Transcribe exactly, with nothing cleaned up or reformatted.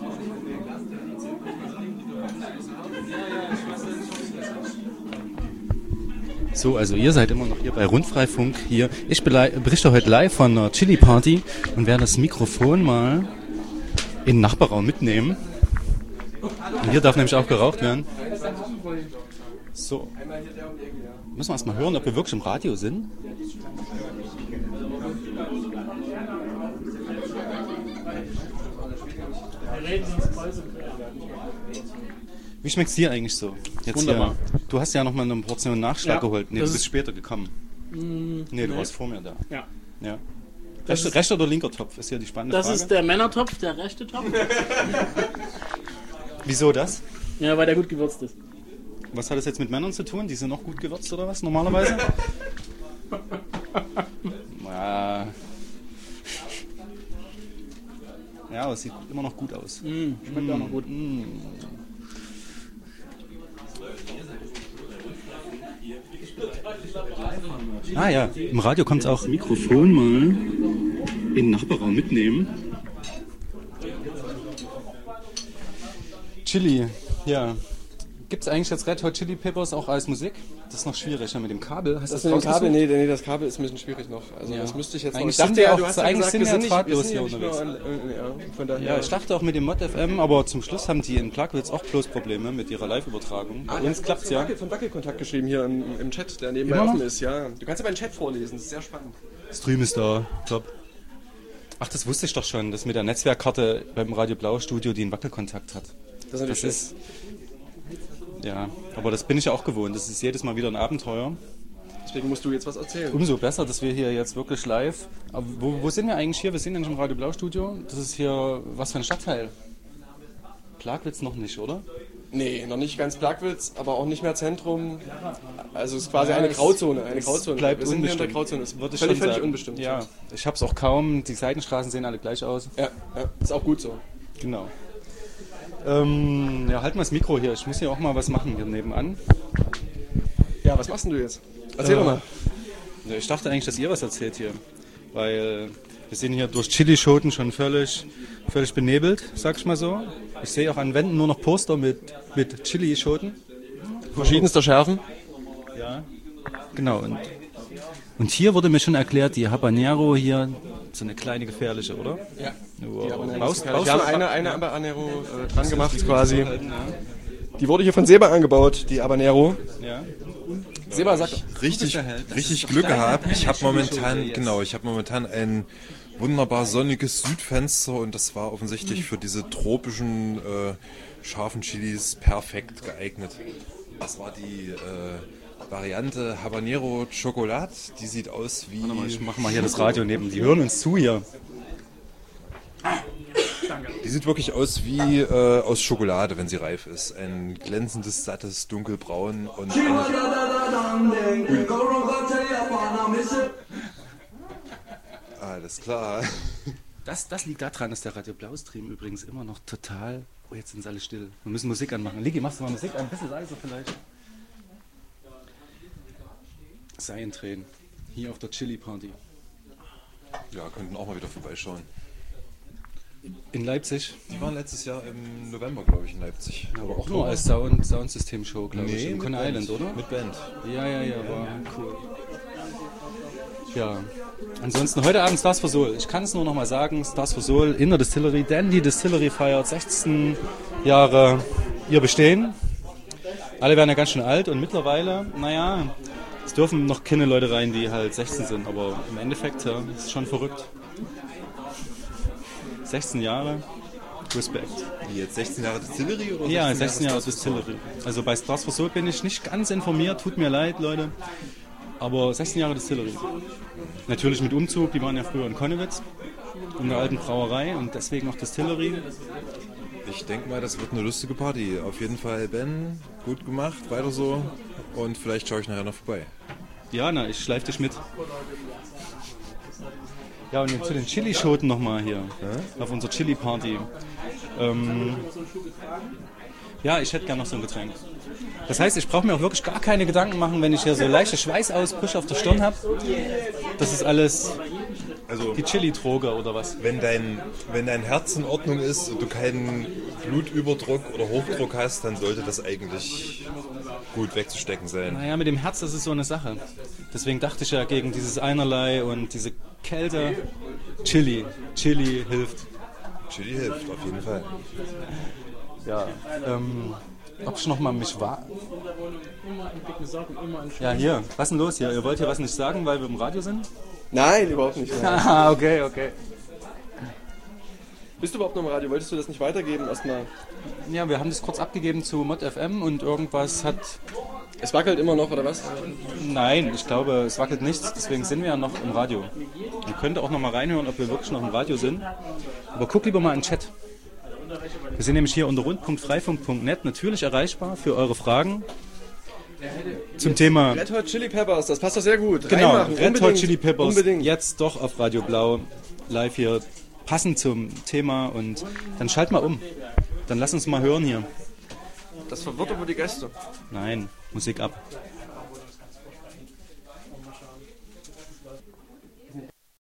So, also ihr seid immer noch hier bei Rundfreifunk hier. Ich berichte heute live von einer Chili-Party und werde das Mikrofon mal in den Nachbarraum mitnehmen. Und hier darf nämlich auch geraucht werden. So. Müssen wir erst mal hören, ob wir wirklich im Radio sind. Wie schmeckt's dir eigentlich so? Jetzt Wunderbar. Hier, du hast ja noch mal eine Portion Nachschlag Ja, geholt. Nee, du bist ist später gekommen. Mm, nee, du nee. warst vor mir da. Ja. ja. Das Rechter, rechter oder linker Topf ist ja die spannende Das Frage. ist der Männertopf, der rechte Topf. Wieso das? Ja, weil der gut gewürzt ist. Was hat das jetzt mit Männern zu tun? Die sind noch gut gewürzt oder was normalerweise? ja. ja, aber es sieht immer noch gut aus. Mm, schmeckt auch noch gut. Mm. Ah ja, im Radio kommt es auch. Mikrofon mal in den Nachbarraum mitnehmen. Chili, ja. Gibt es eigentlich jetzt Red Hot Chili Peppers auch als Musik? Das ist noch schwieriger mit dem Kabel. Hast das du mit dem Kabel? Nee, nee, das Kabel ist ein bisschen schwierig noch. Also ja. das müsste ich jetzt eigentlich noch. Ich dachte ja, ja, auch, du hast ja eigentlich gesagt, sind wir ja sind nicht, drahtlos wir hier sind ja nicht unterwegs. nur an, ja, von daher. Ja, ich dachte auch mit dem Mod F M, aber zum Schluss haben die in Plagwitz auch bloß Probleme mit ihrer Live-Übertragung. Bei Ah, uns klappt es ja. Von Wackelkontakt geschrieben hier im, im Chat, der nebenbei Immer noch? offen ist. Ja, du kannst aber einen Chat vorlesen, das ist sehr spannend. Stream ist da, top. Ach, das wusste ich doch schon, dass mit der Netzwerkkarte beim Radio Blau Studio die einen Wackelkontakt hat. Das ist natürlich das ist, ja, aber das bin ich ja auch gewohnt. Das ist jedes Mal wieder ein Abenteuer. Deswegen musst du jetzt was erzählen. Umso besser, dass wir hier jetzt wirklich live. Aber wo, wo sind wir eigentlich hier? Wir sind ja nicht im Radio Blau Studio. Das ist hier was für ein Stadtteil? Plagwitz noch nicht, oder? Nee, noch nicht ganz Plagwitz, aber auch nicht mehr Zentrum. Also es ist quasi Ja, eine es- Grauzone. Eine es Grauzone. bleibt Wir sind hier in der unbestimmt. Grauzone. Es Würde ich völlig, schon völlig sagen. unbestimmt. Ja, ich hab's auch kaum. Die Seitenstraßen sehen alle gleich aus. ja, ja, ist auch gut so. Genau. Ähm, ja, halt mal das Mikro hier. Ich muss hier auch mal was machen hier nebenan. Ja, was machst denn du jetzt? Erzähl Äh, doch mal. Ja, ich dachte eigentlich, dass ihr was erzählt hier. Weil wir sind hier durch Chilischoten schon völlig, völlig benebelt, sag ich mal so. Ich sehe auch an Wänden nur noch Poster mit, mit Chilischoten. Verschiedenster Schärfen. Ja. Genau. Und, und hier wurde mir schon erklärt, die Habanero hier, so eine kleine gefährliche, oder? Ja. Wow. Die Habanero Baust, ist gefährlich. baust Wir haben du- eine, eine Habanero äh, dran gemacht quasi. Die wurde hier von Seba angebaut, die Habanero. Ja. Seba sagt, Richtig, richtig Glück gehabt. Ich habe momentan, genau, ich habe momentan ein wunderbar sonniges Südfenster und das war offensichtlich für diese tropischen äh, scharfen Chilis perfekt geeignet. Das war die äh, Variante Habanero Chocolate. Die sieht aus wie. Warte mal, ich mach mal hier das Radio neben. Die hören uns zu hier. Die sieht wirklich aus wie äh, aus Schokolade, wenn sie reif ist. Ein glänzendes, sattes, dunkelbraun und eine, alles klar. Das, das liegt daran, dass der Radio Blau Stream übrigens immer noch total. Oh, jetzt sind alle still. Wir müssen Musik anmachen. Ligi, machst du mal Musik an? Ein bisschen leiser vielleicht. Seientränen. Hier auf der Chili Party. Ja, könnten auch mal wieder vorbeischauen. In Leipzig. Die waren letztes Jahr im November, glaube ich, in Leipzig. Aber auch nur als Sound, Soundsystem-Show, glaube ich. Im mit Coney Band. Island, oder? Mit Band. Ja, ja, ja, war cool. Ja, ansonsten heute Abend Stars for Soul. Ich kann es nur noch mal sagen, Stars for Soul in der Distillery, denn die Distillery feiert sechzehn Jahre ihr Bestehen. Alle werden ja ganz schön alt und mittlerweile, naja, es dürfen noch keine Leute rein, die halt sechzehn sind, aber im Endeffekt, ja, ist schon verrückt. sechzehn Jahre, Respekt. Wie jetzt sechzehn Jahre Distillery oder Ja, sechzehn Jahre Stars for Soul? Distillery. Also bei Stars for Soul bin ich nicht ganz informiert, tut mir leid, Leute. Aber sechzehn Jahre Distillery. Natürlich mit Umzug, die waren ja früher in Konnewitz, in der alten Brauerei und deswegen auch Distillery. Ich denke mal, das wird eine lustige Party. Auf jeden Fall, Ben, gut gemacht, weiter so. Und vielleicht schaue ich nachher noch vorbei. Ja, na, ich schleife dich mit. Ja, und jetzt zu den Chilischoten nochmal hier, auf unserer Chili-Party. Ähm, ja, ich hätte gerne noch so ein Getränk. Das heißt, ich brauche mir auch wirklich gar keine Gedanken machen, wenn ich hier so leichte Schweißausbrüche auf der Stirn habe. Das ist alles... Also, Die Chili-Droge oder was? wenn dein, wenn dein Herz in Ordnung ist und du keinen Blutüberdruck oder Hochdruck hast, dann sollte das eigentlich gut wegzustecken sein. Naja, mit dem Herz, das ist so eine Sache. Deswegen dachte ich ja gegen dieses Einerlei und diese Kälte. Chili. Chili hilft. Chili hilft, auf jeden Fall. Ja, ähm, ob ich nochmal mich war. Immer in dicken Socken, immer in Schuhen. Ja, hier, was ist denn los hier? Ihr wollt hier was nicht sagen, weil wir im Radio sind? Nein, überhaupt nicht. Nein. Ah, okay, okay. Bist du überhaupt noch im Radio? Wolltest du das nicht weitergeben erstmal? Ja, wir haben das kurz abgegeben zu Mod F M und irgendwas hat... Es wackelt immer noch, oder was? Nein, ich glaube, es wackelt nichts, deswegen sind wir ja noch im Radio. Ihr könnt auch noch mal reinhören, ob wir wirklich noch im Radio sind. Aber guck lieber mal in den Chat. Wir sind nämlich hier unter rund punkt freifunk punkt net natürlich erreichbar für eure Fragen zum Thema... Red Hot Chili Peppers, das passt doch sehr gut. Genau, Reinmachen, Red Hot unbedingt, Chili Peppers, Unbedingt. jetzt doch auf Radio Blau, live hier, passend zum Thema und dann schalt mal um. Dann lass uns mal hören hier. Das verwirrt aber die Gäste. Nein, Musik ab.